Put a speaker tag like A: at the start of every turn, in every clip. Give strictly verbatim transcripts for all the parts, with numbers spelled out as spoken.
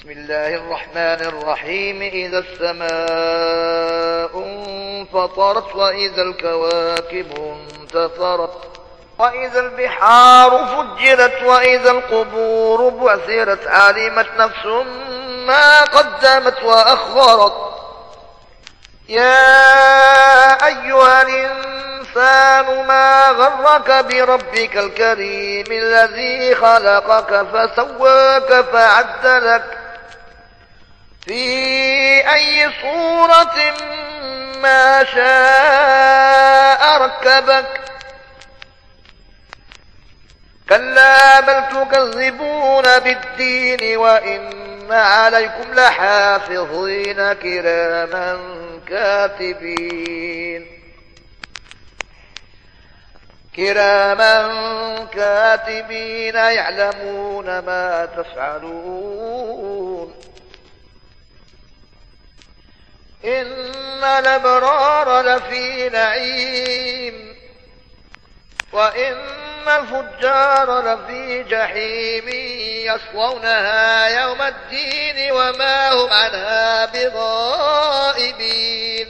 A: بسم الله الرحمن الرحيم. إذا السماء انفطرت وإذا الكواكب انتثرت وإذا البحار فجرت وإذا القبور بعثرت علمت نفس ما قدمت وأخرت. يا أيها الإنسان ما غرك بربك الكريم الذي خلقك فسواك فعدلك في أي صورة ما شاء ركبك. كلا بل تكذبون بالدين وإن عليكم لحافظين كراما كاتبين كراما كاتبين يعلمون ما تفعلون. إن الأبرار لفي نعيم وإن الفجار لفي جحيم يصلونها يوم الدين وما هم عنها بغائبين.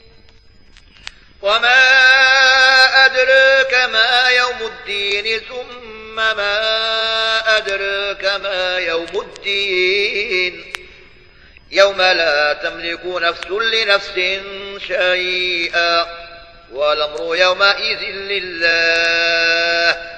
A: وما أدراك ما يوم الدين ثم ما أدراك ما يوم الدين يوم لا تملك نفس لنفس شيئا والأمر يومئذ لله